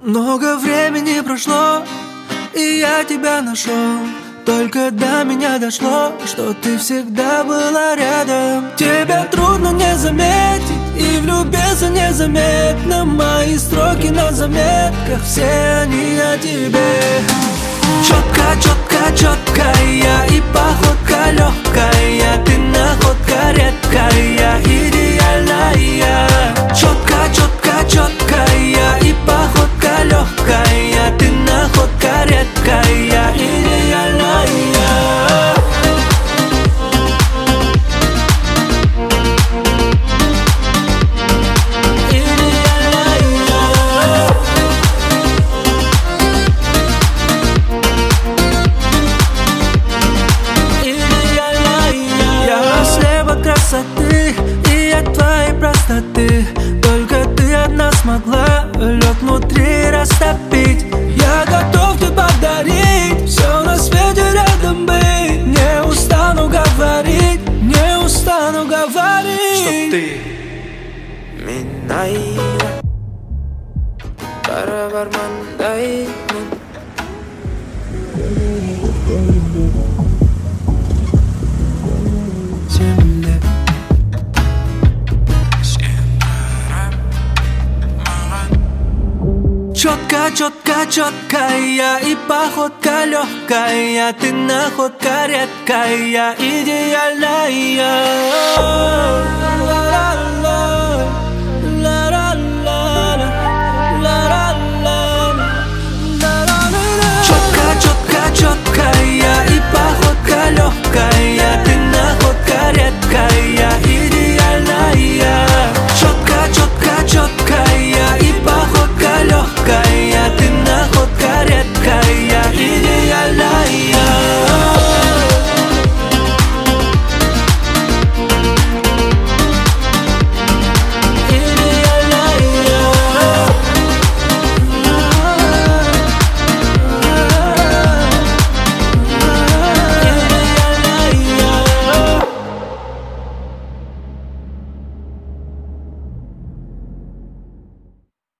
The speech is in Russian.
Много времени прошло, и я тебя нашел. Только до меня дошло, что ты всегда была рядом. Тебя трудно не заметить, и влюбиться незаметно. Мои строки на заметках, все они о тебе. Четко, четко, четкая, и походка легкая. Ты находка редкая, идеальная. Четко, четко, четкая, и походка легкая. Ты находка редкая, идеальная. Красоты и от твоей простоты. Только ты одна смогла лед внутри растопить. Я готов тебе подарить все на свете рядом быть. Не устану говорить, не устану говорить, что ты меня Карабармандай. Четко, четко, четкая, и походка легкая. Ты находка редкая, идеальная.